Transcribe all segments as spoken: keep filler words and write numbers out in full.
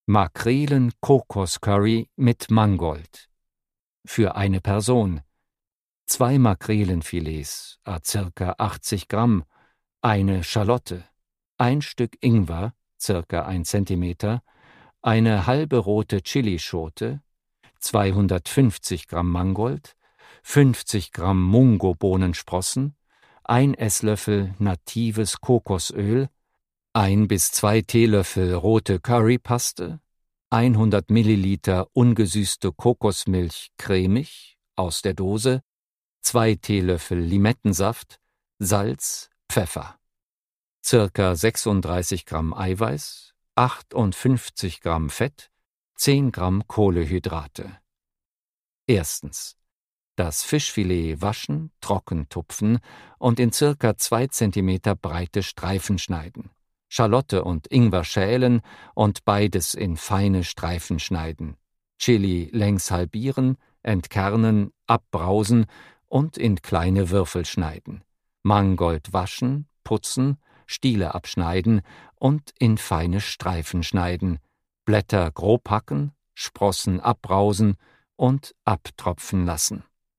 Makrelen-Kokos-Curry mit Mangold. Für eine Person. Zwei Makrelenfilets, à circa achtzig Gramm, eine Schalotte, ein Stück Ingwer, circa ein Zentimeter, eine halbe rote Chilischote, zweihundertfünfzig Gramm Mangold, fünfzig Gramm Mungobohnensprossen, ein Esslöffel natives Kokosöl, ein bis zwei Teelöffel rote Currypaste, hundert Milliliter ungesüßte Kokosmilch cremig aus der Dose, zwei Teelöffel Limettensaft, Salz, Pfeffer. Circa sechsunddreißig Gramm Eiweiß, achtundfünfzig Gramm Fett, zehn Gramm Kohlenhydrate. Erstens. Das Fischfilet waschen, trocken tupfen und in circa zwei Zentimeter breite Streifen schneiden. Schalotte und Ingwer schälen und beides in feine Streifen schneiden. Chili längs halbieren, entkernen, abbrausen und in kleine Würfel schneiden. Mangold waschen, putzen, Stiele abschneiden und in feine Streifen schneiden. Blätter grob hacken, Sprossen abbrausen und abtropfen lassen.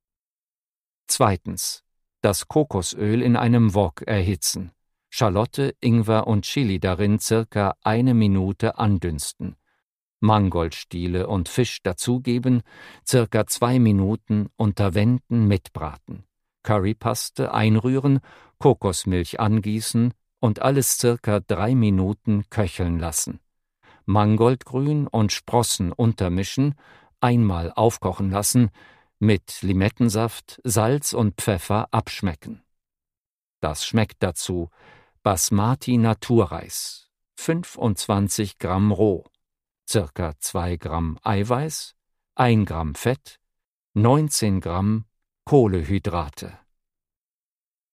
Zweitens. Das Kokosöl in einem Wok erhitzen. Schalotte, Ingwer und Chili darin circa eine Minute andünsten. Mangoldstiele und Fisch dazugeben, circa zwei Minuten unter Wänden mitbraten. Currypaste einrühren, Kokosmilch angießen und alles circa drei Minuten köcheln lassen. Mangoldgrün und Sprossen untermischen, einmal aufkochen lassen, mit Limettensaft, Salz und Pfeffer abschmecken. Das schmeckt dazu Basmati Naturreis, fünfundzwanzig Gramm roh, circa zwei Gramm Eiweiß, ein Gramm Fett, neunzehn Gramm Kohlenhydrate.